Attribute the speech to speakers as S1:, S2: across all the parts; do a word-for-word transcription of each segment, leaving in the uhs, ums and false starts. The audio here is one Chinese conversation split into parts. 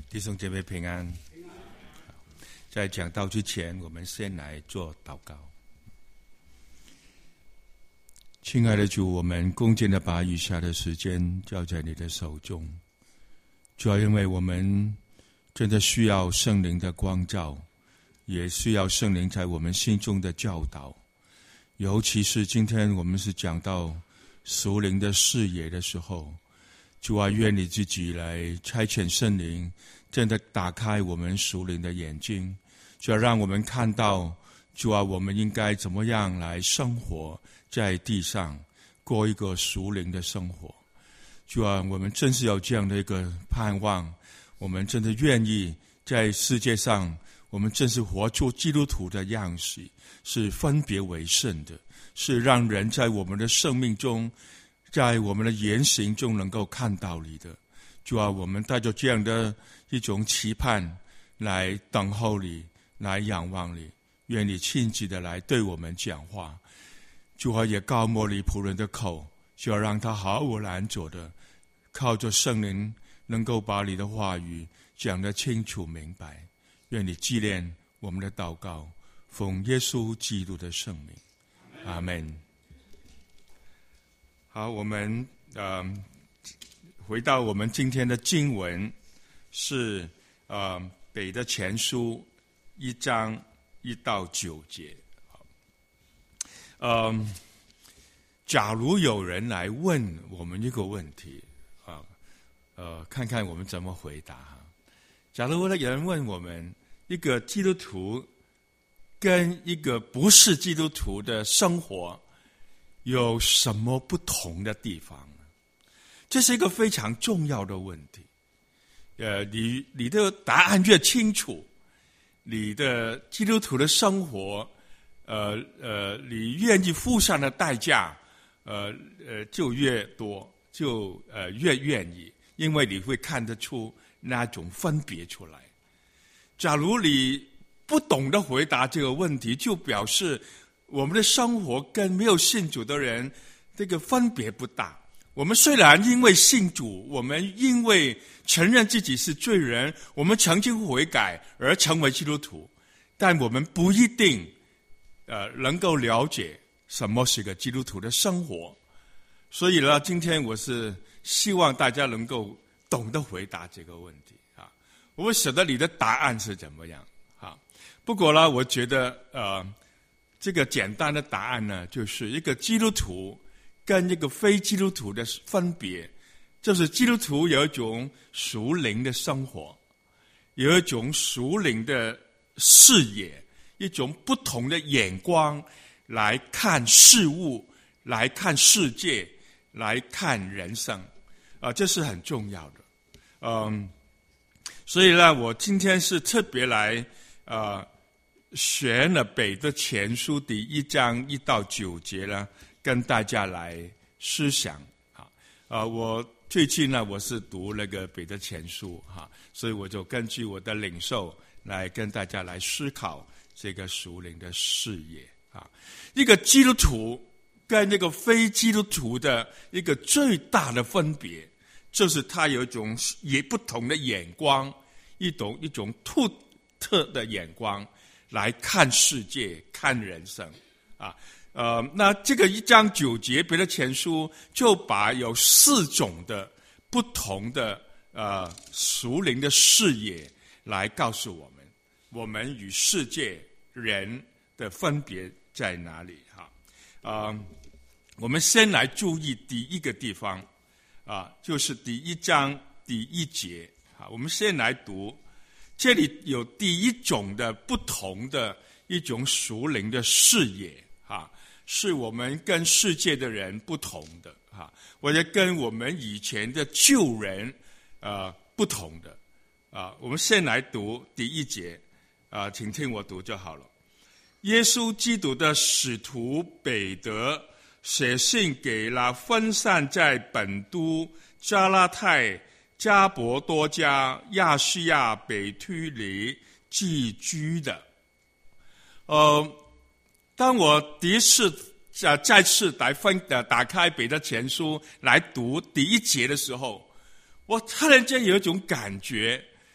S1: 弟兄姐妹平安。在讲道之前，我们先来做祷告。亲爱的主，我们恭敬的把余下的时间交在你的手中。主要因为我们真的需要圣灵的光照，也需要圣灵在我们心中的教导。尤其是今天我们是讲到属灵的视野的时候，主啊，愿你自己来差遣圣灵，真的打开我们属灵的眼睛，就要让我们看到，主啊，我们应该怎么样来生活在地上，过一个属灵的生活。主啊，我们真是有这样的一个盼望，我们真的愿意在世界上，我们真是活出基督徒的样式，是分别为圣的，是让人在我们的生命中，在我们的言行中能够看到你的。主啊，我们带着这样的一种期盼来等候你，来仰望你，愿你亲自的来对我们讲话。主啊，也膏抹你仆人的口，就要让他毫无拦阻的靠着圣灵，能够把你的话语讲得清楚明白。愿你纪念我们的祷告，奉耶稣基督的圣名，阿们。好，我们呃回到我们今天的经文，是呃彼得前书一章一到九节。呃，假如有人来问我们一个问题啊，呃，看看我们怎么回答哈。假如有人问我们，一个基督徒跟一个不是基督徒的生活有什么不同的地方呢？这是一个非常重要的问题。呃，你你的答案越清楚，你的基督徒的生活，呃呃，你愿意付上的代价，呃呃，就越多，就呃越愿意，因为你会看得出那种分别出来。假如你不懂得回答这个问题，就表示我们的生活跟没有信主的人这个分别不大。我们虽然因为信主，我们因为承认自己是罪人，我们曾经悔改而成为基督徒，但我们不一定呃能够了解什么是个基督徒的生活。所以呢，今天我是希望大家能够懂得回答这个问题啊。我不晓得你的答案是怎么样啊。不过呢，我觉得呃这个简单的答案呢，就是一个基督徒跟一个非基督徒的分别，就是基督徒有一种属灵的生活，有一种属灵的视野，一种不同的眼光来看事物，来看世界，来看人生啊，这是很重要的。嗯，所以呢，我今天是特别来呃选了彼得前书第一章一到九节呢，跟大家来思想啊。呃，我最近呢，我是读那个彼得前书哈、啊，所以我就根据我的领受来跟大家来思考这个属灵的视野啊。一个基督徒跟那个非基督徒的一个最大的分别，就是他有一种也不同的眼光，一种一种独特的眼光来看世界，看人生啊。呃，那这个一章九节彼得前书就把有四种的不同的呃属灵的视野来告诉我们，我们与世界人的分别在哪里哈？啊、呃，我们先来注意第一个地方啊，就是第一章第一节啊，我们先来读，这里有第一种的不同的一种属灵的视野啊。是我们跟世界的人不同的哈，或者跟我们以前的旧人呃不同的啊。我们先来读第一节啊，请听我读就好了。耶稣基督的使徒彼得写信给那分散在本都、加拉太、加伯多家、亚细亚、北推里寄居的。呃。当我第一次呃再次来分呃打开彼得前书来读第一节的时候，我突然间有一种感觉，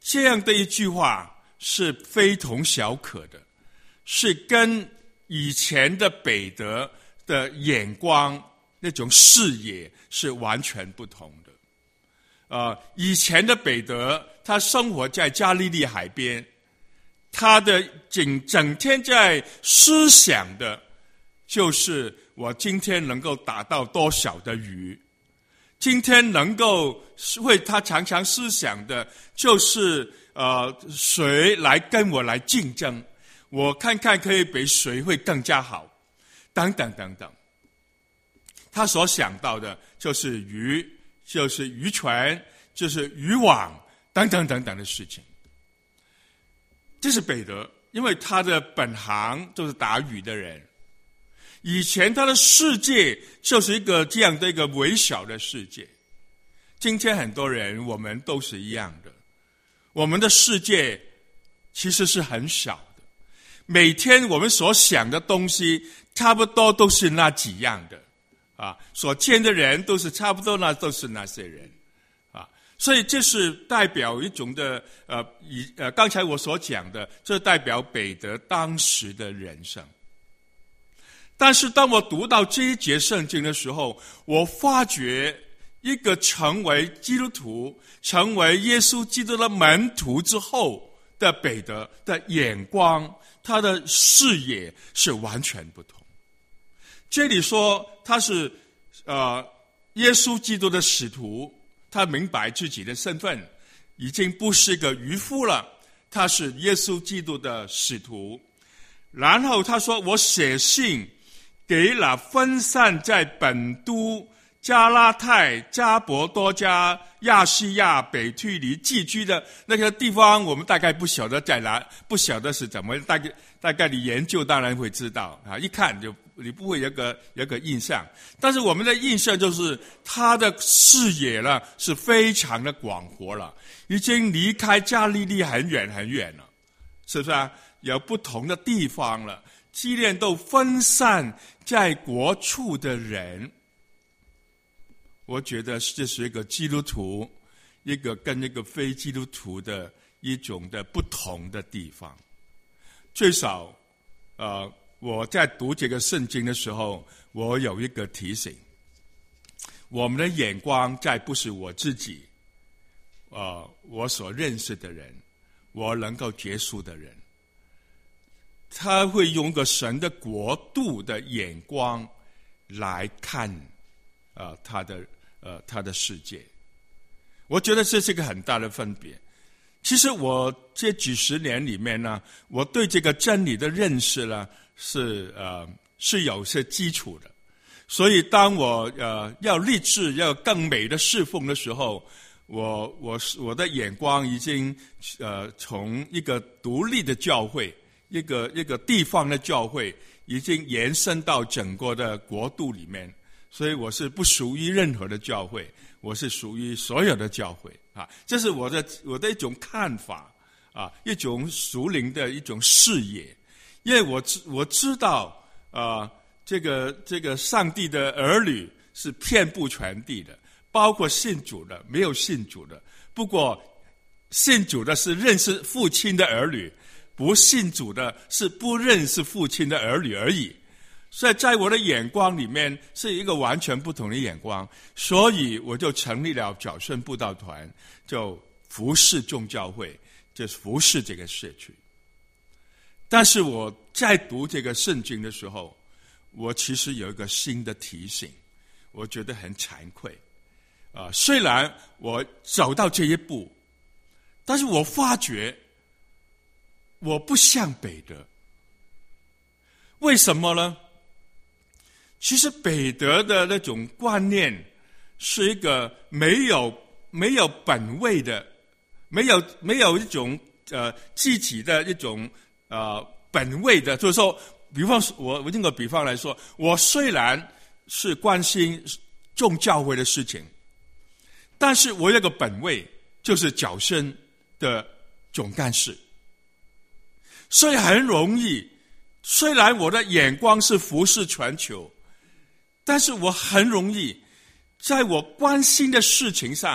S1: 这样的一句话是非同小可的，是跟以前的彼得的眼光那种视野是完全不同的。呃，以前的彼得他生活在加利利海边，他的整整天在思想的就是我今天能够打到多少的鱼，今天能够为他常常思想的就是呃谁来跟我来竞争，我看看可以比谁会更加好，等等等等。他所想到的就是鱼，就是渔船，就是渔网等等等等的事情。这是彼得，因为他的本行都是打鱼的人，以前他的世界就是一个这样的一个微小的世界。今天很多人我们都是一样的，我们的世界其实是很小的，每天我们所想的东西差不多都是那几样的啊，所见的人都是差不多，那都是那些人啊，所以这是代表一种的呃，以呃刚才我所讲的，这代表彼得当时的人生。但是当我读到这一节圣经的时候，我发觉一个成为基督徒、成为耶稣基督的门徒之后的彼得的眼光，他的视野是完全不同。这里说他是呃耶稣基督的使徒，他明白自己的身份，已经不是个渔夫了，他是耶稣基督的使徒。然后他说，我写信给了分散在本都、加拉太、加伯多加、亚细亚、北推尼寄居的那个地方，我们大概不晓得在哪，不晓得是怎么，大概大概你研究当然会知道啊，一看就你不会有个有个印象。但是我们的印象就是他的视野呢是非常的广阔了，已经离开加利利很远很远了，是不是啊？有不同的地方了，基甸都分散在国处的人。我觉得这是一个基督徒，一个跟一个非基督徒的一种的不同的地方。最少呃，我在读这个圣经的时候，我有一个提醒，我们的眼光在不是我自己呃，我所认识的人，我能够结束的人，他会用个神的国度的眼光来看呃他的呃他的世界。我觉得这是一个很大的分别。其实我这几十年里面呢，我对这个真理的认识呢是呃是有些基础的。所以当我呃要立志要更美的侍奉的时候，我我我的眼光已经呃从一个独立的教会，一个一个地方的教会，已经延伸到整个的国度里面。所以我是不属于任何的教会，我是属于所有的教会啊，这是我的我的一种看法啊，一种属灵的一种视野。因为我知我知道啊、呃，这个这个上帝的儿女是遍布全地的，包括信主的，没有信主的。不过信主的是认识父亲的儿女，不信主的是不认识父亲的儿女而已。所以在我的眼光里面是一个完全不同的眼光，所以我就成立了角顺布道团，就服侍众教会，就是服侍这个社区。但是我在读这个圣经的时候，我其实有一个新的提醒，我觉得很惭愧啊、呃！虽然我走到这一步，但是我发觉我不像彼得。为什么呢？其实彼得的那种观念是一个没有没有本位的，没有没有一种呃积极的一种呃本位的，就是说，比方说我我用个比方来说，我虽然是关心众教会的事情，但是我有个本位，就是角声的总干事，所以很容易。虽然我的眼光是服侍全球，但是我很容易在我关心的事情上，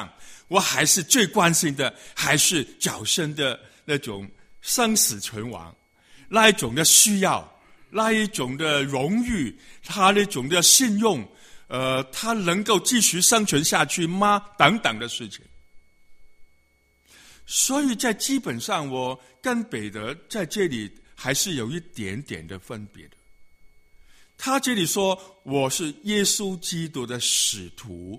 S1: 我还是最关心的还是角生的那种生死存亡，那一种的需要，那一种的荣誉，他那种的信用，呃，他能够继续生存下去吗？等等的事情。所以在基本上，我跟彼得在这里还是有一点点的分别的。他这里说我是耶稣基督的使徒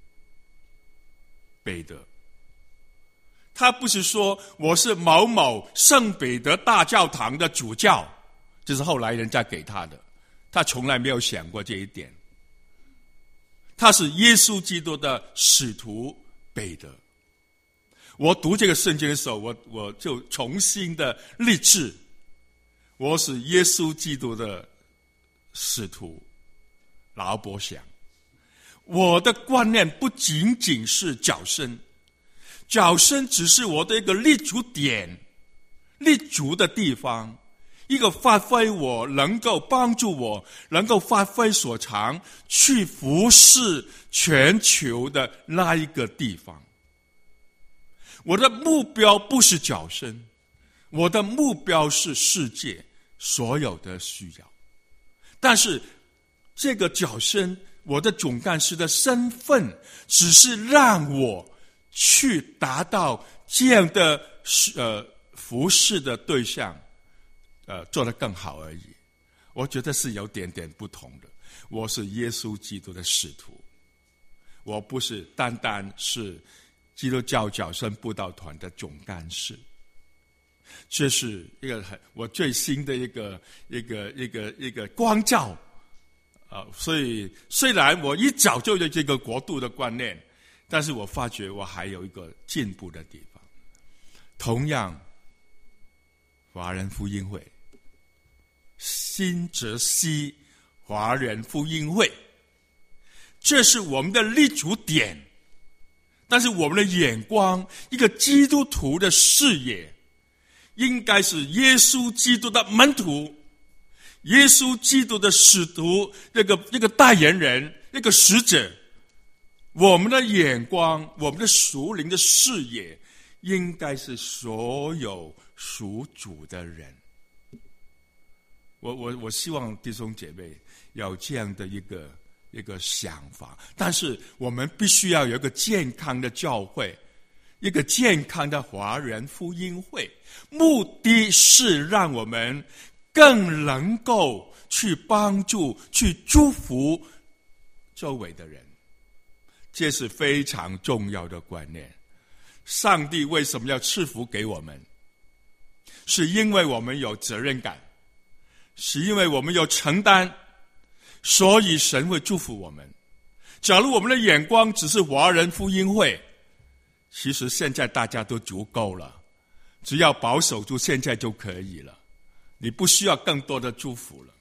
S1: 彼得，他不是说我是某某圣彼得大教堂的主教，这是后来人家给他的，他从来没有想过这一点。他是耶稣基督的使徒彼得。我读这个圣经的时候，我我就重新的立志，我是耶稣基督的使徒。劳勃想，我的观念不仅仅是角生，角生只是我的一个立足点，立足的地方，一个发挥我能够帮助我能够发挥所长去服侍全球的那一个地方。我的目标不是角生，我的目标是世界所有的需要。但是这个角生，我的总干事的身份，只是让我去达到这样的呃服侍的对象，呃做得更好而已。我觉得是有点点不同的。我是耶稣基督的使徒，我不是单单是基督教角生布道团的总干事。这是一个很我最新的一个一个一个一个光照啊、呃！所以虽然我一早就有这个国度的观念，但是我发觉我还有一个进步的地方。同样，华人福音会、新泽西华人福音会，这是我们的立足点。但是我们的眼光，一个基督徒的视野，应该是耶稣基督的门徒，耶稣基督的使徒，这个一个代言人，一个使者。我们的眼光，我们的属灵的视野，应该是所有属主的人。我我我希望弟兄姐妹有这样的一个一个想法，但是我们必须要有一个健康的教会，一个健康的华人福音会，目的是让我们更能够去帮助、去祝福周围的人。这是非常重要的观念。上帝为什么要赐福给我们？是因为我们有责任感，是因为我们有承担，所以神会祝福我们。假如我们的眼光只是华人福音会，其实现在大家都足够了，只要保守住现在就可以了，你不需要更多的祝福了。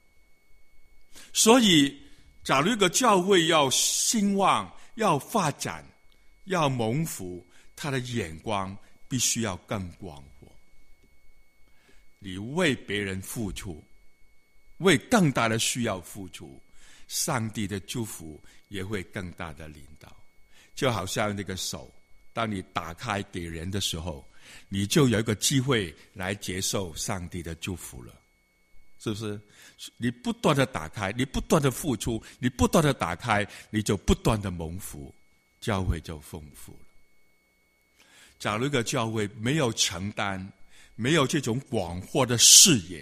S1: 所以假如一个教会要兴旺、要发展、要蒙福，他的眼光必须要更广阔。你为别人付出，为更大的需要付出，上帝的祝福也会更大的领导。就好像那个手，当你打开给人的时候，你就有一个机会来接受上帝的祝福了，是不是？你不断的打开，你不断的付出，你不断的打开，你就不断的蒙福，教会就丰富了。假如一个教会没有承担，没有这种广阔的视野，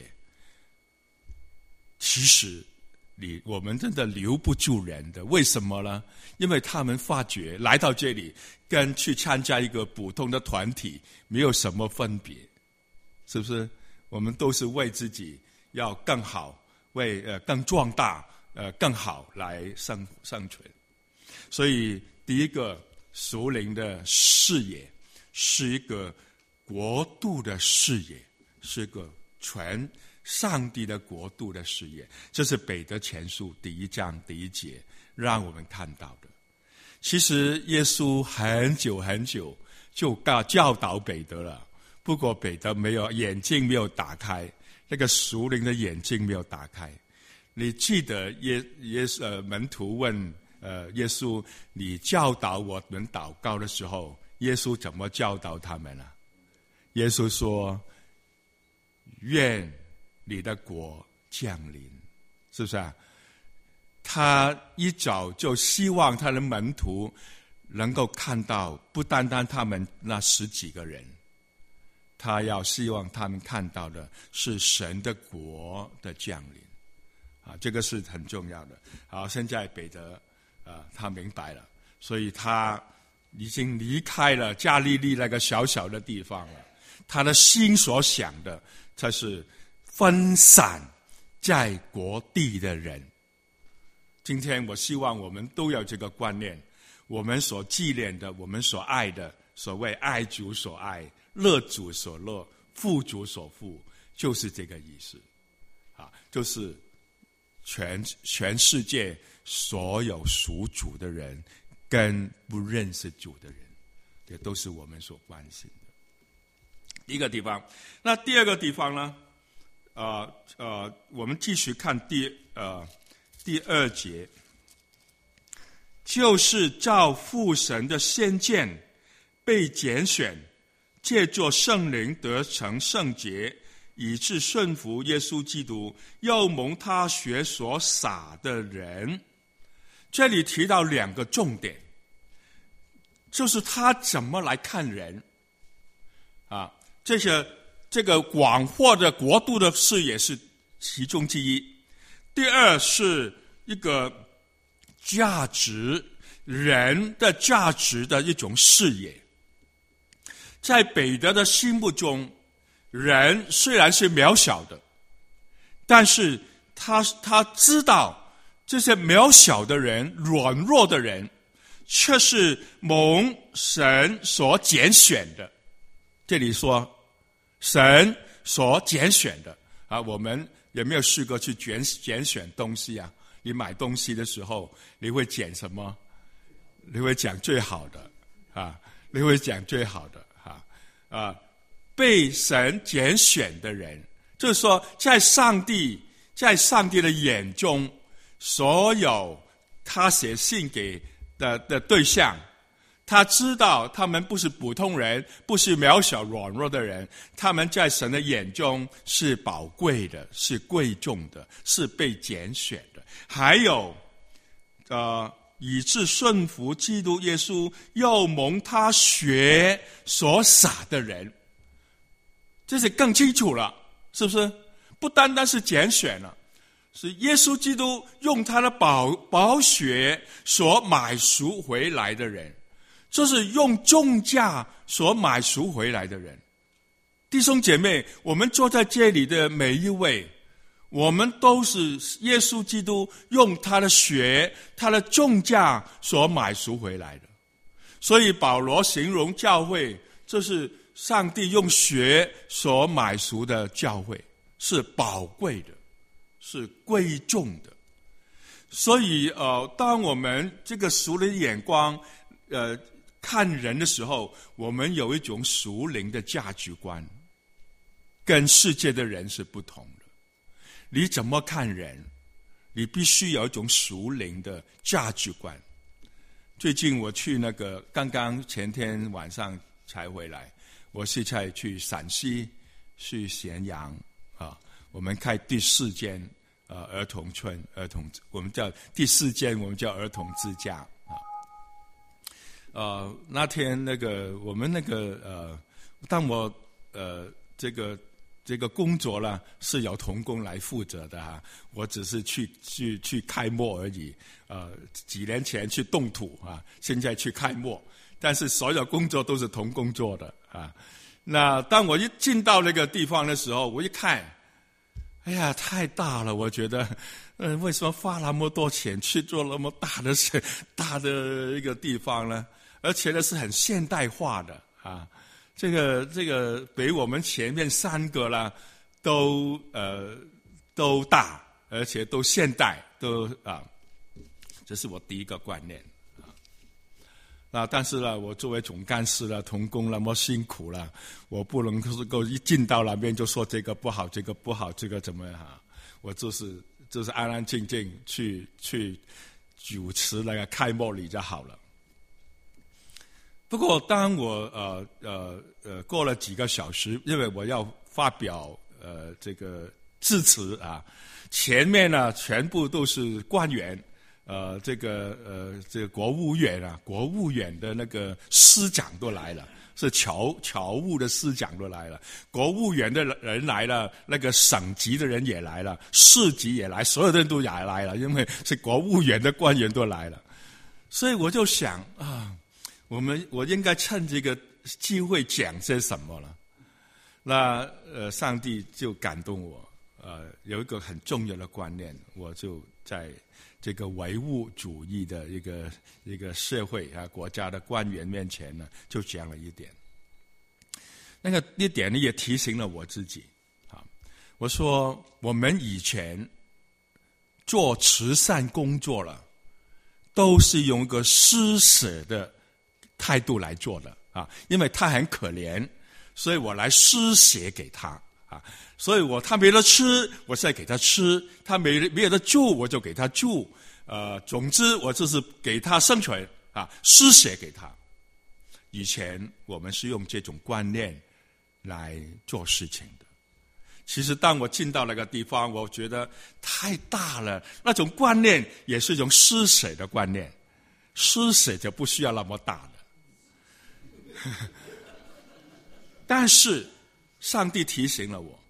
S1: 其实你我们真的留不住人的。为什么呢？因为他们发觉来到这里跟去参加一个普通的团体没有什么分别，是不是？我们都是为自己要更好，为呃更壮大，呃更好来生生存。所以第一个属灵的视野是一个国度的视野，是一个全上帝的国度的视野。这是彼得前书第一章第一节让我们看到的。其实耶稣很久很久就教导彼得了，不过彼得没有眼睛没有打开，那个属灵的眼睛没有打开。你记得耶耶呃门徒问呃，耶稣，你教导我们祷告的时候，耶稣怎么教导他们呢、啊？耶稣说：“愿你的国降临。”是不是啊？他一早就希望他的门徒能够看到，不单单他们那十几个人，他要希望他们看到的是神的国的降临。啊，这个是很重要的。好，现在彼得啊，他明白了，所以他已经离开了加利利那个小小的地方了。他的心所想的，他是分散在国地的人。今天我希望我们都有这个观念，我们所纪念的，我们所爱的，所谓爱主所爱，乐主所乐，父主所父，就是这个意思。啊，就是全全世界所有属主的人跟不认识主的人，这都是我们所关心的一个地方。那第二个地方呢？呃呃，我们继续看第呃第二节，就是照父神的先见被拣选，借着圣灵得成圣洁，以致顺服耶稣基督，又蒙他血所洒的人。这里提到两个重点，就是他怎么来看人啊，这些这个广阔的国度的视野是其中之一。第二是一个价值，人的价值的一种视野。在彼得的心目中，人虽然是渺小的，但是他他知道这些渺小的人、软弱的人，却是蒙神所拣选的。这里说神所拣选的啊，我们有没有试过去拣拣选东西啊？你买东西的时候，你会拣什么？你会讲最好的啊，你会讲最好的啊啊！被神拣选的人，就是说，在上帝在上帝的眼中，所有他写信给的的对象，他知道他们不是普通人，不是渺小软弱的人，他们在神的眼中是宝贵的，是贵重的，是被拣选的。还有呃以致顺服基督耶稣，又蒙他血所洒的人，这是更清楚了，是不是？不单单是拣选了，是耶稣基督用他的宝宝血所买赎回来的人，这是用重价所买赎回来的人。弟兄姐妹，我们坐在这里的每一位，我们都是耶稣基督用他的血，他的重价所买赎回来的。所以保罗形容教会，这是上帝用血所买赎的教会，是宝贵的，是贵重的。所以呃，当我们这个属灵的眼光呃看人的时候，我们有一种属灵的价值观，跟世界的人是不同的。你怎么看人，你必须有一种属灵的价值观。最近我去那个，刚刚前天晚上才回来，我是在去陕西，去咸阳啊，我们开第四间呃儿童村，儿童我们叫第四间，我们叫儿童之家啊。呃，那天那个我们那个呃，当我呃这个。这个工作呢是由同工来负责的哈，我只是去去去开磨而已。呃，几年前去动土啊，现在去开磨，但是所有工作都是同工做的啊。那当我一进到那个地方的时候，我一看，哎呀，太大了！我觉得，嗯、呃，为什么花那么多钱去做那么大的大的一个地方呢？而且呢是很现代化的啊。这个这个比我们前面三个啦，都呃都大，而且都现代，都啊，这是我第一个观念啊。那但是呢，我作为总干事了，同工那么辛苦了，我不能够一进到那边就说这个不好，这个不好，这个怎么样啊？我就是就是安安静静去去主持那个开幕礼就好了。不过当我呃呃呃过了几个小时，因为我要发表呃这个致辞啊，前面呢全部都是官员，呃这个呃这个国务院啊，国务院的那个司长都来了。是侨侨务的司长都来了，国务院的人来了，那个省级的人也来了，市级也来，所有的人都也来了，因为是国务院的官员都来了。所以我就想啊，我们我应该趁这个机会讲些什么了。那呃，上帝就感动我，呃，有一个很重要的观念，我就在这个唯物主义的一个一个社会啊国家的官员面前呢，就讲了一点。那个一点呢，也提醒了我自己啊。我说，我们以前做慈善工作了，都是用一个施舍的态度来做的啊，因为他很可怜，所以我来施舍给他啊。所以我他没得吃，我再给他吃；他没没有得住，我就给他住。呃，总之我就是给他生存啊，施舍给他。以前我们是用这种观念来做事情的。其实当我进到那个地方，我觉得太大了。那种观念也是一种施舍的观念，施舍就不需要那么大的。但是上帝提醒了我。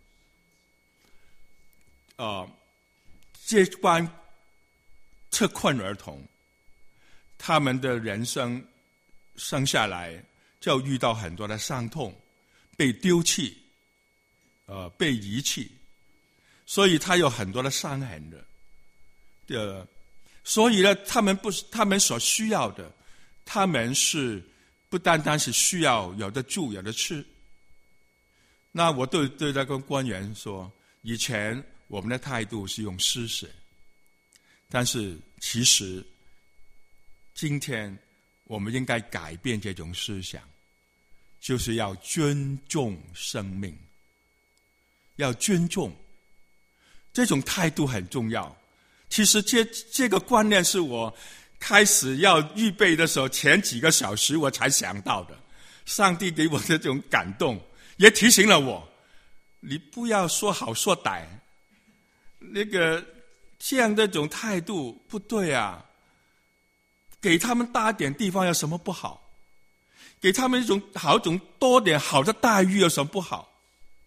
S1: 呃，这帮特困儿童，他们的人生生下来就遇到很多的伤痛，被丢弃，呃，被遗弃，所以他有很多的伤痕的。呃，所以呢，他们不是他们所需要的，他们是不单单是需要有的住有的吃。那我对对那个官员说，以前我们的态度是用施舍，但是其实今天我们应该改变这种思想，就是要尊重生命，要尊重，这种态度很重要。其实这这个观念是我开始要预备的时候，前几个小时我才想到的。上帝给我的这种感动，也提醒了我，你不要说好说歹，那个这样的一种态度不对啊。给他们大点地方有什么不好？给他们一种好种多点好的待遇有什么不好？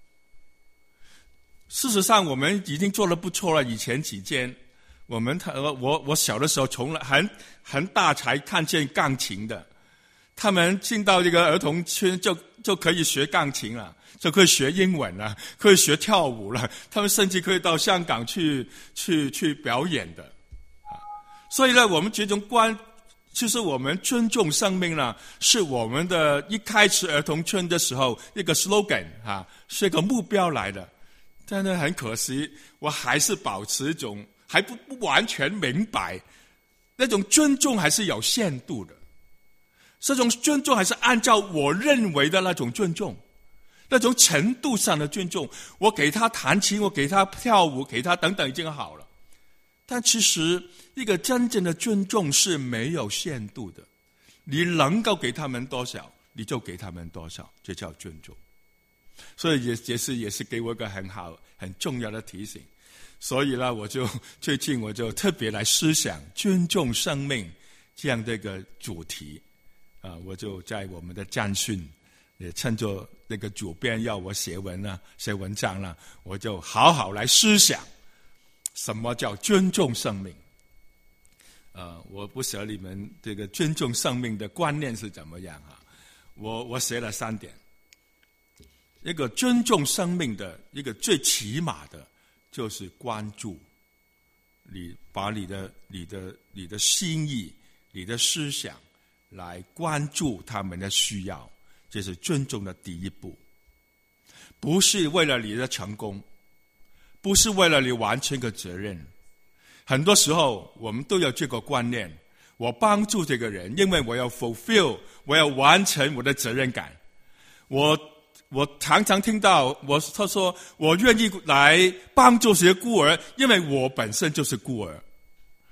S1: 事实上我们已经做得不错了。以前几间我们我我小的时候从来很很大才看见钢琴的，他们进到这个儿童村就就可以学钢琴了，就可以学英文了，可以学跳舞了，他们甚至可以到香港去去去表演的啊。所以呢，我们这种观就是我们尊重生命呢，是我们的一开始儿童村的时候一个 slogan 啊，是一个目标来的。但是很可惜，我还是保持一种还不不完全明白，那种尊重还是有限度的。这种尊重还是按照我认为的那种尊重，那种程度上的尊重。我给他弹琴，我给他跳舞，给他等等已经好了。但其实一个真正的尊重是没有限度的，你能够给他们多少，你就给他们多少，这叫尊重。所以也也是也是给我一个很好很重要的提醒。所以呢，我就最近我就特别来思想尊重生命这样的一个主题啊，我就在我们的战训，也趁着那个主编要我写文啊写文章了，我就好好来思想什么叫尊重生命。呃，我不晓得你们这个尊重生命的观念是怎么样啊？我我写了三点。一个尊重生命的一个最起码的，就是关注，你把你的你的你的心意、你的思想来关注他们的需要，这是尊重的第一步。不是为了你的成功，不是为了你完成个责任。很多时候我们都有这个观念，我帮助这个人，因为我要 fulfill， 我要完成我的责任感。我我常常听到我他说我愿意来帮助这些孤儿，因为我本身就是孤儿，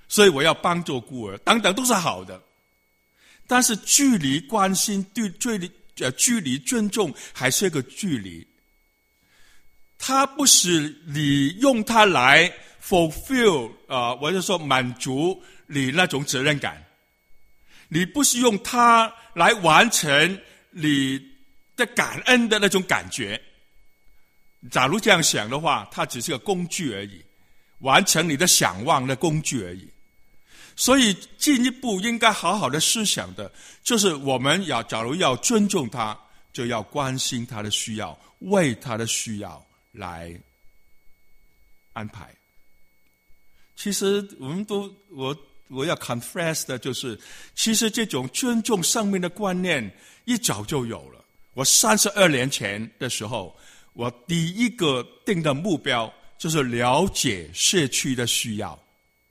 S1: 所以我要帮助孤儿，等等都是好的。但是距离关心、对距离呃距离尊重还是一个距离。它不是你用它来 fulfill 啊、呃，我就说满足你那种责任感。你不是用它来完成你的感恩的那种感觉。假如这样想的话，它只是个工具而已，完成你的想望的工具而已。所以进一步应该好好的思想的，就是我们要假如要尊重他，就要关心他的需要，为他的需要来安排。其实我们都我我要 confess 的就是，其实这种尊重生命的观念一早就有了。我三十二年前的时候，我第一个定的目标就是了解社区的需要。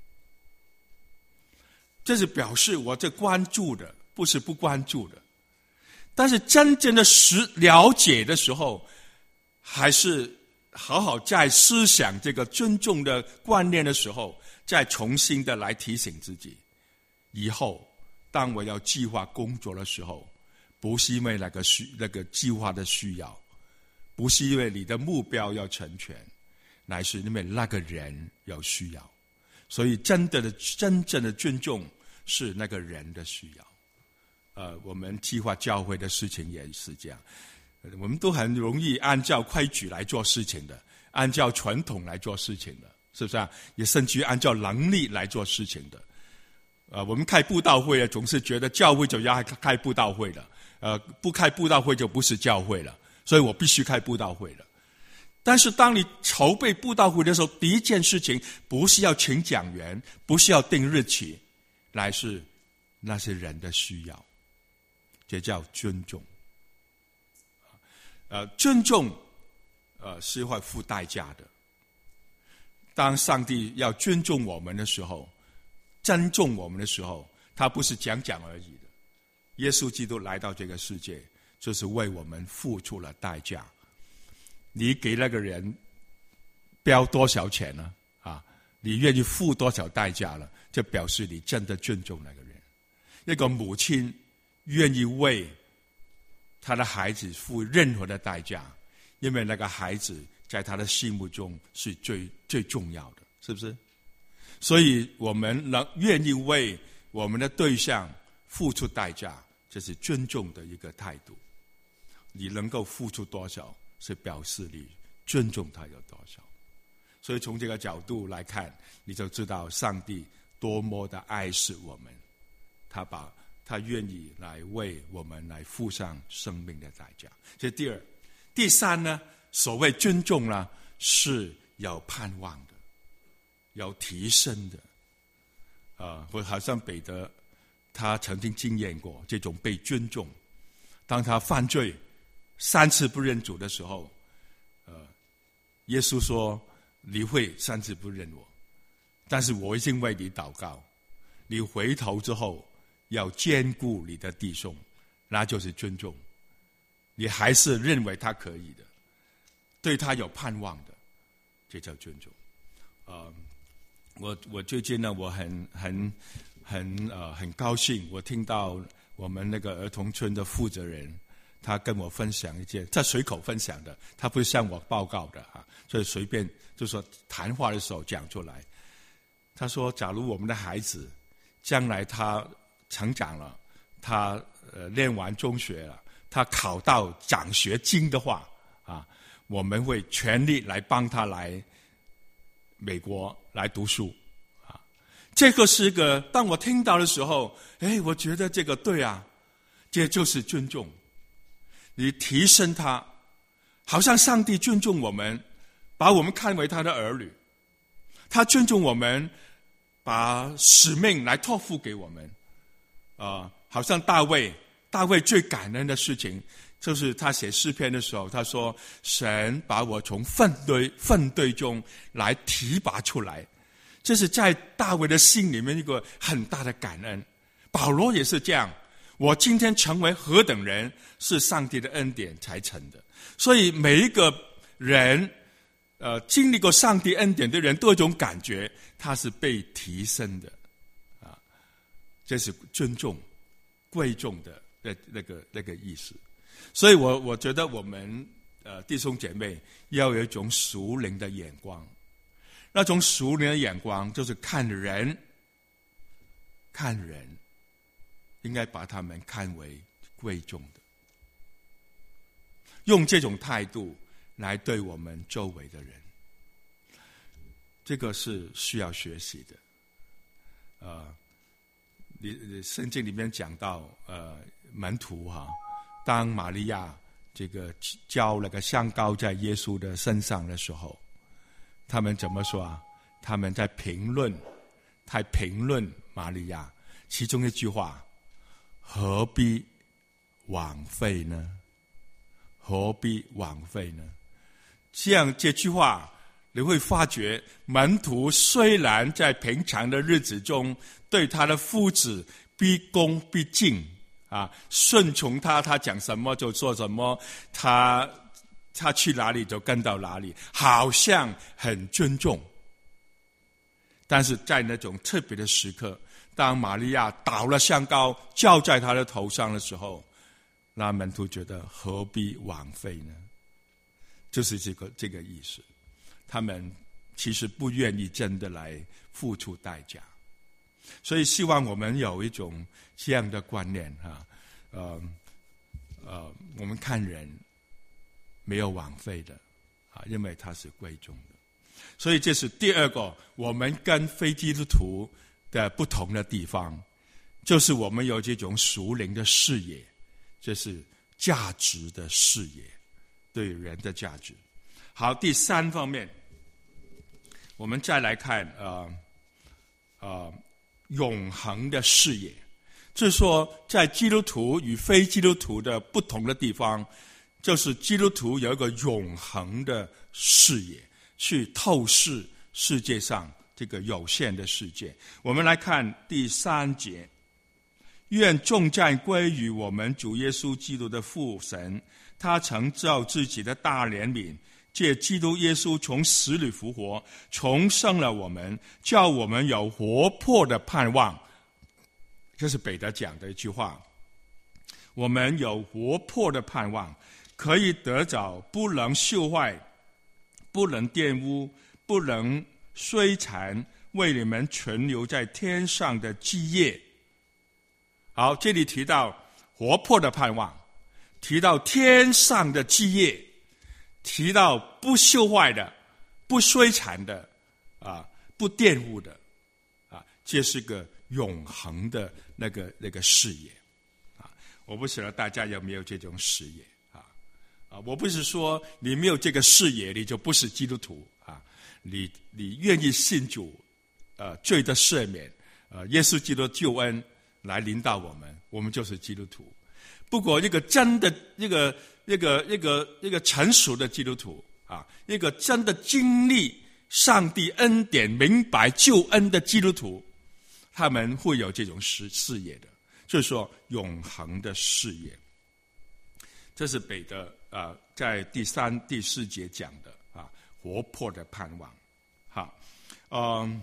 S1: 这是表示我这关注的，不是不关注的。但是真正的实了解的时候，还是好好在思想这个尊重的观念的时候，再重新的来提醒自己，以后当我要计划工作的时候，不是因为那个需那个计划的需要，不是因为你的目标要成全，乃是因为那个人有需要。所以真的的真正的尊重是那个人的需要。呃，我们计划教会的事情也是这样，我们都很容易按照规矩来做事情的，按照传统来做事情的，是不是啊？也甚至于按照能力来做事情的。呃，我们开布道会总是觉得教会就要开布道会了，呃，不开布道会就不是教会了，所以我必须开布道会了。但是当你筹备布道会的时候，第一件事情不是要请讲员，不是要定日期，乃是那些人的需要，这叫尊重。呃，尊重，呃，是会付代价的。当上帝要尊重我们的时候，珍重我们的时候，他不是讲讲而已的。耶稣基督来到这个世界，就是为我们付出了代价。你给那个人标多少钱呢？啊，你愿意付多少代价了，就表示你真的尊重那个人。一个母亲愿意为他的孩子付任何的代价，因为那个孩子在他的心目中是最最重要的，是不是？所以我们能愿意为我们的对象付出代价，这是尊重的一个态度。你能够付出多少，是表示你尊重他有多少。所以从这个角度来看，你就知道上帝多么的爱惜我们，他把他愿意来为我们来付上生命的代价。这是第二。第三呢，所谓尊重呢，是有盼望的，有提升的。啊，或好像彼得他曾经经验过这种被尊重。当他犯罪三次不认主的时候，呃，耶稣说你会三次不认我，但是我已经为你祷告，你回头之后要兼顾你的弟兄，那就是尊重。你还是认为他可以的，对他有盼望的，这叫尊重。呃，我我最近呢，我很很很呃很高兴，我听到我们那个儿童村的负责人，他跟我分享一件，在随口分享的，他不是向我报告的啊，所以随便就说谈话的时候讲出来。他说，假如我们的孩子将来他成长了，他呃念完中学了，他考到奖学金的话啊，我们会全力来帮他来美国来读书啊。这个是个，当我听到的时候，哎，我觉得这个对啊，这就是尊重。你提升他，好像上帝尊重我们，把我们看为他的儿女，他尊重我们，把使命来托付给我们。啊、呃，好像大卫，大卫最感恩的事情，就是他写诗篇的时候，他说：“神把我从粪堆粪堆中来提拔出来。”这是在大卫的心里面一个很大的感恩。保罗也是这样。我今天成为何等人，是上帝的恩典才成的。所以每一个人，呃，经历过上帝恩典的人，都有一种感觉，他是被提升的， 这是尊重、贵重的那那个那个意思。所以我我觉得我们呃弟兄姐妹要有一种属灵的眼光，那种属灵的眼光就是看人，看人应该把他们看为贵重的，用这种态度来对我们周围的人，这个是需要学习的。呃，你圣经里面讲到，呃，门徒哈、啊，当玛利亚这个浇了个香膏在耶稣的身上的时候，他们怎么说啊？他们在评论，在评论玛利亚，其中一句话：何必枉费呢？何必枉费呢？这样这句话，你会发觉门徒虽然在平常的日子中对他的夫子毕恭毕敬啊，顺从他，他讲什么就做什么，他他去哪里就跟到哪里，好像很尊重。但是在那种特别的时刻，当玛利亚倒了香膏浇在他的头上的时候，那门徒觉得何必枉费呢？就是这个这个意思。他们其实不愿意真的来付出代价，所以希望我们有一种这样的观念哈，呃呃，我们看人没有枉费的啊，因为他是贵重的。所以这是第二个我们跟非基督徒的不同的地方，就是我们有这种属灵的视野，这是价值的视野，对人的价值。好，第三方面，我们再来看呃呃永恒的视野，就是说在基督徒与非基督徒的不同的地方，就是基督徒有一个永恒的视野，去透视世界上这个有限的世界。我们来看第三节：愿众赞归于我们主耶稣基督的父神，他曾照自己的大怜悯，借基督耶稣从死里复活，重生了我们，叫我们有活泼的盼望。这是彼得讲的一句话，我们有活泼的盼望，可以得着不能朽坏、不能玷污、不能衰残，为你们存留在天上的基业。好，这里提到活泼的盼望，提到天上的基业，提到不朽坏的、不衰残的啊，不玷污的啊，这是个永恒的那个那个视野啊！我不晓得大家有没有这种视野啊？啊，我不是说你没有这个视野，你就不是基督徒啊！你你愿意信主，呃，罪的赦免，呃，耶稣基督的救恩来领导我们，我们就是基督徒。不过，一个真的、一个、一个、一个、一个成熟的基督徒啊，一个真的经历上帝恩典、明白救恩的基督徒，他们会有这种视视野的，就是说永恒的视野。这是彼得啊、呃，在第三、第四节讲的啊，活泼的盼望。好，嗯，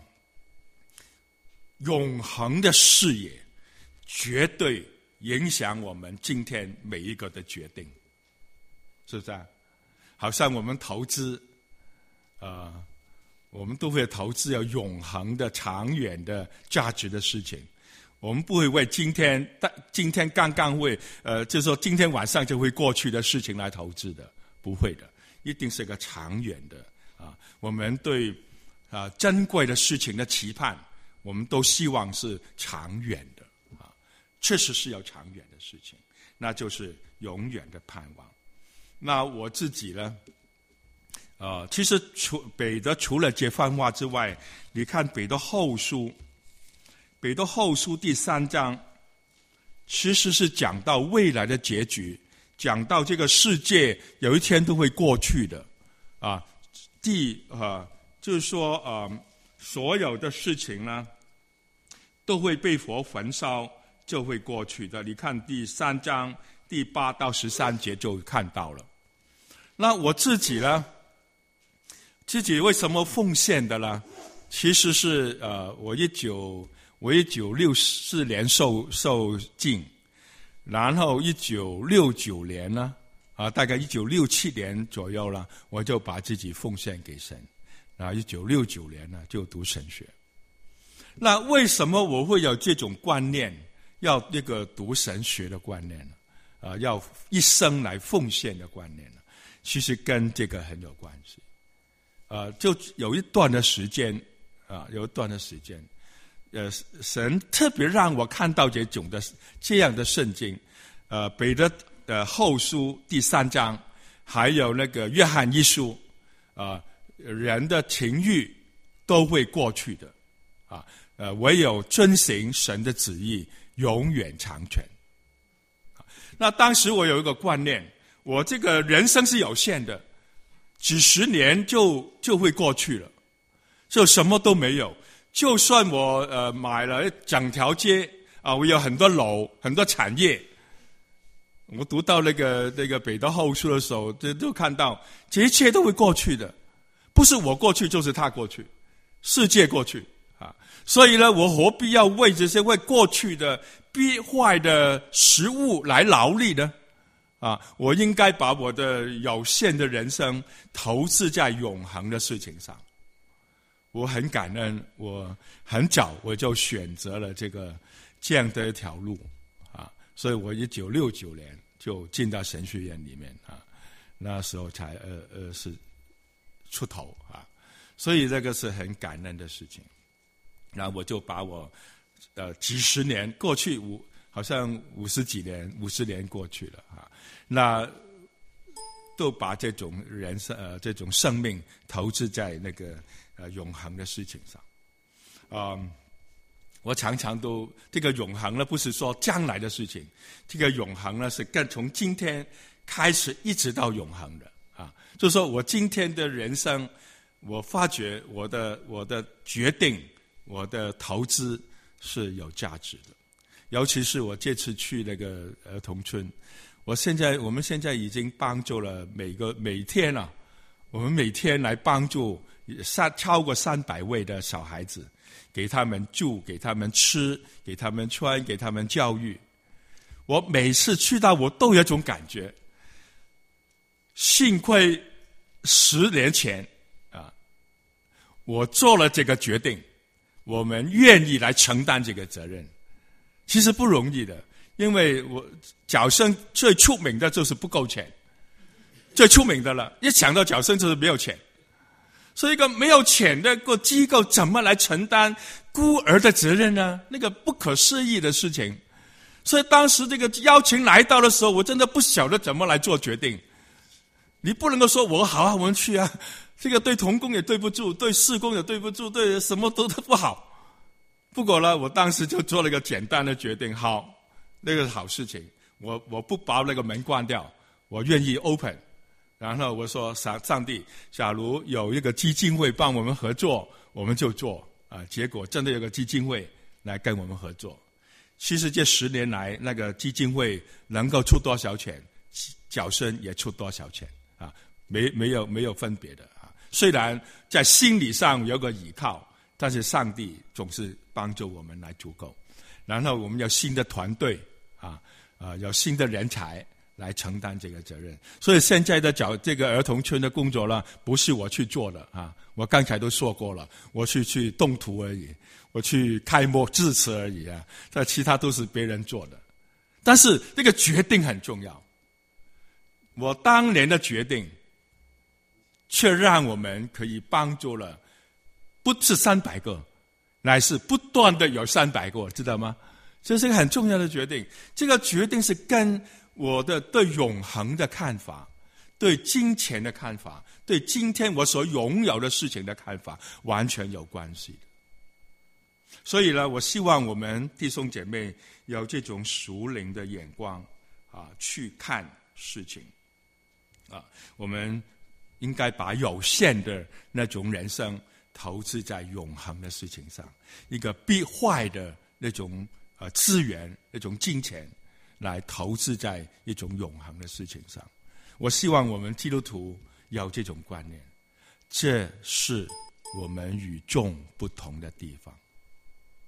S1: 永恒的视野绝对影响我们今天每一个的决定，是不是啊？好像我们投资，呃，我们都会投资有永恒的、长远的价值的事情。我们不会为今天、今天刚刚会，呃，就是说今天晚上就会过去的事情来投资的，不会的，一定是个长远的啊。我们对啊珍贵的事情的期盼，我们都希望是长远的啊，确实是有长远的事情，那就是永远的盼望。那我自己呢？呃，其实除彼得除了这番话之外，你看彼得后书。彼得后书第三章其实是讲到未来的结局，讲到这个世界有一天都会过去的啊。第啊，就是说啊，所有的事情呢都会被火焚烧，就会过去的。你看第三章第八到十三节就看到了。那我自己呢，自己为什么奉献的呢？其实是呃，我一九我一九六四年受受浸，然后一九六九年呢，啊，大概一九六七年左右了，我就把自己奉献给神。然后一九六九年呢，就读神学。那为什么我会有这种观念，要那个读神学的观念呢？啊，要一生来奉献的观念呢？其实跟这个很有关系。呃，就有一段的时间，啊，有一段的时间，呃，神特别让我看到这种的这样的圣经，呃，彼得呃后书第三章，还有那个约翰一书，啊、呃，人的情欲都会过去的，啊，呃，唯有遵行神的旨意，永远长存。那当时我有一个观念，我这个人生是有限的。几十年就就会过去了，就什么都没有。就算我呃买了整条街啊，我有很多楼、很多产业。我读到那个那个彼得后书的时候，就就看到这一切都会过去的，不是我过去，就是他过去，世界过去啊。所以呢，我何必要为这些为过去的必坏的食物来劳力呢？啊，我应该把我的有限的人生投资在永恒的事情上。我很感恩，我很早我就选择了这个这样的一条路啊，所以我一九六九年就进到神学院里面啊，那时候才二二十出头啊，所以这个是很感恩的事情。然后我就把我呃几十年过去五。好像五十几年，五十年过去了啊，那都把这种人生呃这种生命投资在那个呃永恒的事情上，啊、嗯，我常常都这个永恒呢，不是说将来的事情，这个永恒呢是更从今天开始一直到永恒的啊，就是说我今天的人生，我发觉我的我的决定，我的投资是有价值的。尤其是我这次去那个儿童村，我现在我们现在已经帮助了每个每天啊，我们每天来帮助三超过三百位的小孩子，给他们住，给他们吃，给他们穿，给他们教育。我每次去到，我都有一种感觉，幸亏十年前啊，我做了这个决定，我们愿意来承担这个责任。其实不容易的，因为我角生最出名的就是不够钱，最出名的了。一想到角生就是没有钱，所以一个没有钱的个机构怎么来承担孤儿的责任呢？那个不可思议的事情。所以当时这个邀请来到的时候，我真的不晓得怎么来做决定。你不能够说我好啊，我们去啊，这个对同工也对不住，对事工也对不住，对什么都不好。不过呢，我当时就做了一个简单的决定，好，那个是好事情，我我不把那个门关掉，我愿意 open。然后我说上上帝，假如有一个基金会帮我们合作，我们就做啊。结果真的有个基金会来跟我们合作。其实这十年来，那个基金会能够出多少钱，角生也出多少钱啊，没没有没有分别的啊。虽然在心理上有个依靠，但是上帝总是帮助我们来足够。然后我们有新的团队啊，啊，有新的人才来承担这个责任。所以现在的找这个儿童村的工作呢，不是我去做的啊。我刚才都说过了，我去去动图而已，我去开幕致辞而已啊。这其他都是别人做的。但是这个决定很重要。我当年的决定，却让我们可以帮助了。不是三百个，乃是不断的有三百个，知道吗？这是一个很重要的决定。这个决定是跟我的对永恒的看法、对金钱的看法、对今天我所拥有的事情的看法完全有关系的。所以呢，我希望我们弟兄姐妹有这种属灵的眼光啊，去看事情啊。我们应该把有限的那种人生投资在永恒的事情上，一个必坏的那种呃资源、那种金钱，来投资在一种永恒的事情上。我希望我们基督徒有这种观念，这是我们与众不同的地方。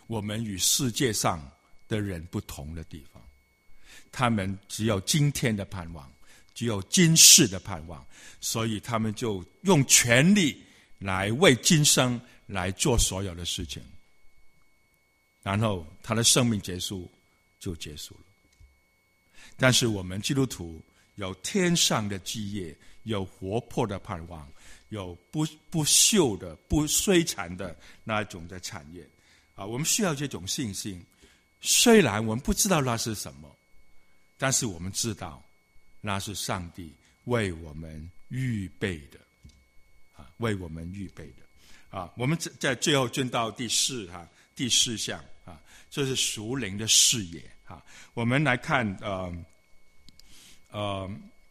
S1: 我们与世界上的人不同的地方。他们只有今天的盼望，只有今世的盼望，所以他们就用全力来为今生来做所有的事情，然后他的生命结束就结束了。但是我们基督徒有天上的基业，有活泼的盼望，有不不朽的不衰残的那种的产业啊！我们需要这种信心，虽然我们不知道那是什么，但是我们知道那是上帝为我们预备的啊，为我们预备的啊！我们在最后进到第四哈第四项啊，这是属灵的视野啊。我们来看呃呃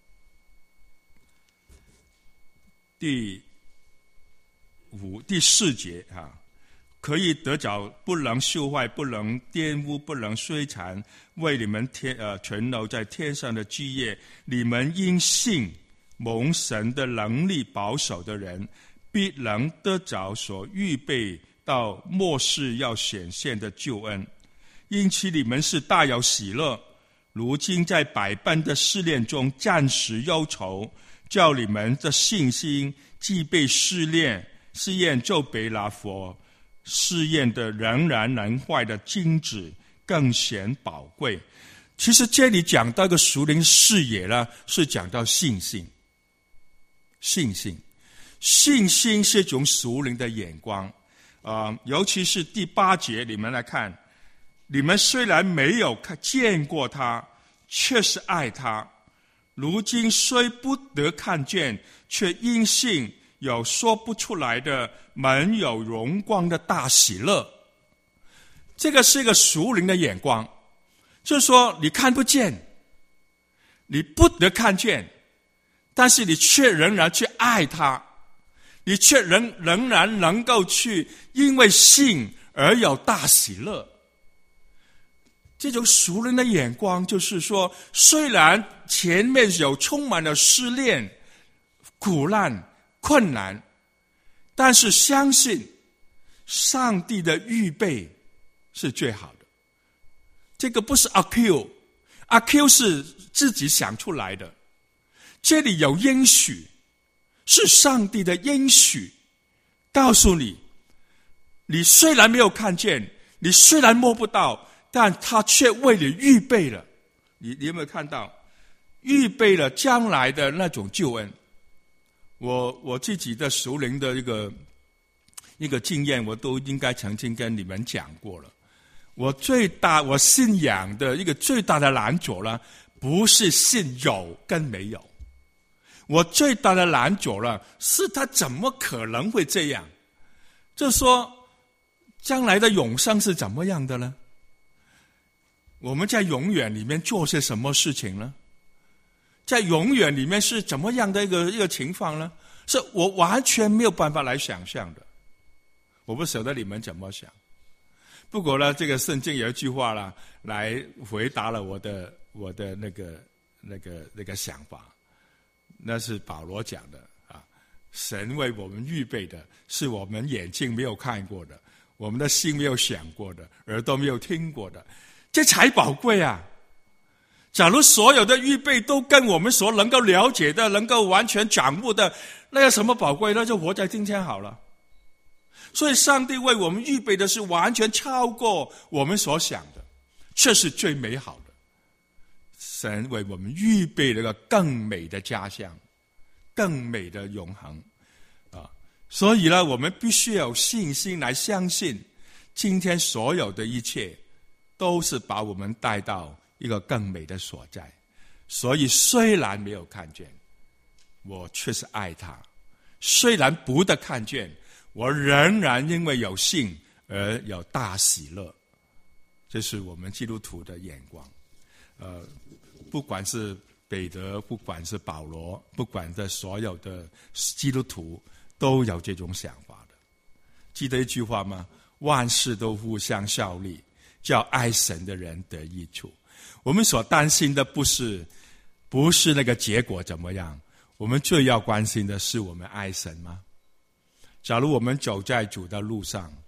S1: 第五第四节啊，可以得着，不能朽坏，不能玷污，不能衰残，为你们天呃存留在天上的基业。你们因信蒙神的能力保守的人，必能得着所预备到末世要显现的救恩。因此你们是大有喜乐，如今在百般的试炼中暂时忧愁，叫你们的信心既被试炼，试验就被拿佛试验的仍然能坏的金子更显宝贵。其实这里讲到一个属灵视野呢，是讲到信心。信心信心是一种属灵的眼光啊、呃，尤其是第八节，你们来看，你们虽然没有看见过他，却是爱他，如今虽不得看见，却因信有说不出来的满有荣光的大喜乐。这个是一个属灵的眼光，就是说你看不见，你不得看见，但是你却仍然去爱他，你却仍仍然能够去因为信而有大喜乐。这种属灵的眼光就是说，虽然前面有充满了试炼、苦难、困难，但是相信上帝的预备是最好的。这个不是阿 Q， 阿 Q 是自己想出来的，这里有应许，是上帝的应许，告诉你，你虽然没有看见，你虽然摸不到，但他却为你预备了。你你有没有看到预备了将来的那种救恩？我我自己的属灵的一个一个经验，我都应该曾经跟你们讲过了。我最大我信仰的一个最大的拦阻呢，不是信有跟没有，我最大的拦阻了是他怎么可能会这样？就说将来的永生是怎么样的呢？我们在永远里面做些什么事情呢？在永远里面是怎么样的一个一个情况呢？是我完全没有办法来想象的。我不晓得你们怎么想。不过呢，这个圣经有一句话啦，来回答了我的我的那个那个那个想法。那是保罗讲的啊，神为我们预备的是我们眼睛没有看过的，我们的心没有想过的，耳朵没有听过的，这才宝贵啊！假如所有的预备都跟我们所能够了解的、能够完全掌握的，那有什么宝贵？那就活在今天好了。所以上帝为我们预备的是完全超过我们所想的，这是最美好的。神为我们预备了一个更美的家乡，更美的永恒啊！所以呢，我们必须有信心来相信，今天所有的一切都是把我们带到一个更美的所在。所以虽然没有看见，我却是爱他；虽然不得看见，我仍然因为有信而有大喜乐。这是我们基督徒的眼光。呃，不管是彼得，不管是保罗，不管的所有的基督徒，都有这种想法的。记得一句话吗？万事都互相效力，叫爱神的人得益处。我们所担心的不是不是那个结果怎么样，我们最要关心的是我们爱神吗？假如我们走在主的路上，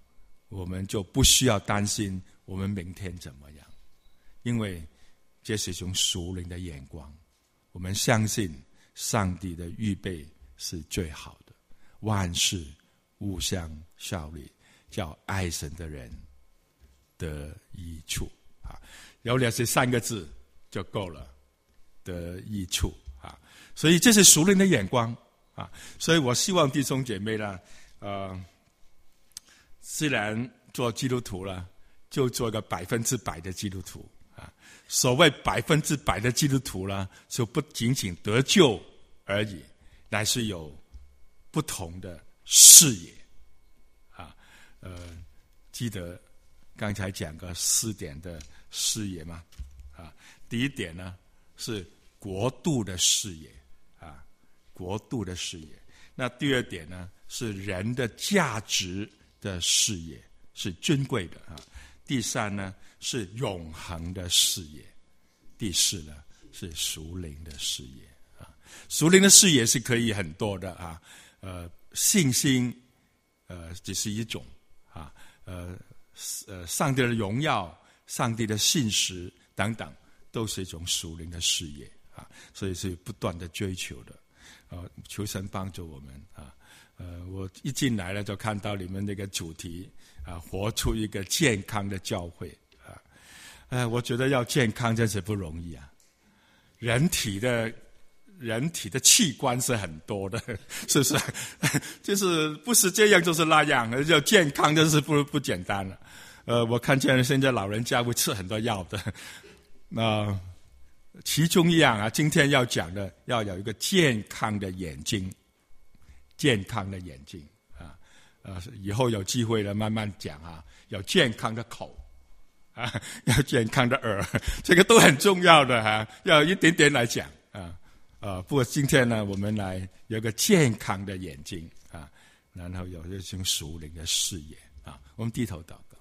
S1: 我们就不需要担心我们明天怎么样，因为这是从属灵的眼光，我们相信上帝的预备是最好的，万事互相效力，叫爱神的人得益处啊！有了这三个字就够了，得益处啊！所以这是属灵的眼光啊！所以我希望弟兄姐妹呢，呃，虽然做基督徒了，就做个百分之百的基督徒啊！所谓百分之百的基督徒呢，就不仅仅得救而已，乃是有不同的视野啊！呃，记得刚才讲个四点的视野嘛，啊，第一点呢是国度的视野啊，国度的视野。那第二点呢是人的价值的视野，是尊贵的啊。第三呢是永恒的视野，第四呢是属灵的视野啊。属灵的视野是可以很多的啊，呃，信心，呃，只是一种啊，呃，呃，上帝的荣耀、上帝的信实等等，都是一种属灵的视野啊，所以是不断的追求的，呃，求神帮助我们啊。呃，我一进来了就看到你们那个主题啊，活出一个健康的教会啊，呃，我觉得要健康真是不容易啊，人体的。人体的器官是很多的，是不是？就是不是这样就是那样，要健康就是不不简单了。呃，我看见现在老人家会吃很多药的，那、呃、其中一样啊，今天要讲的要有一个健康的眼睛，健康的眼睛啊，呃，以后有机会了慢慢讲啊，有健康的口啊，要健康的耳，这个都很重要的哈、啊，要一点点来讲啊。啊，不过今天呢，我们来有个健康的眼睛啊，然后有一种属灵的视野啊。我们低头祷告，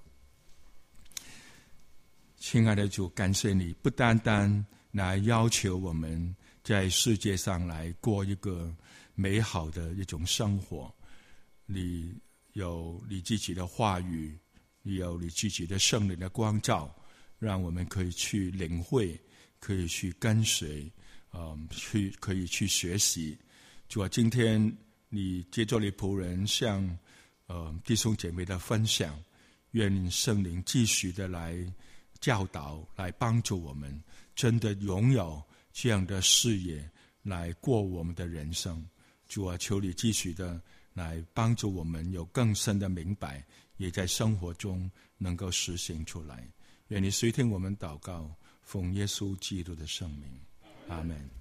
S1: 亲爱的主，感谢你不单单来要求我们在世界上来过一个美好的一种生活，你有你自己的话语，你有你自己的圣灵的光照，让我们可以去领会，可以去跟随。嗯，去可以去学习。主啊，今天你接着你仆人向呃弟兄姐妹的分享，愿圣灵继续的来教导，来帮助我们，真的拥有这样的视野来过我们的人生。主啊，求你继续的来帮助我们有更深的明白，也在生活中能够实行出来。愿你垂听我们祷告，奉耶稣基督的圣名。Amen.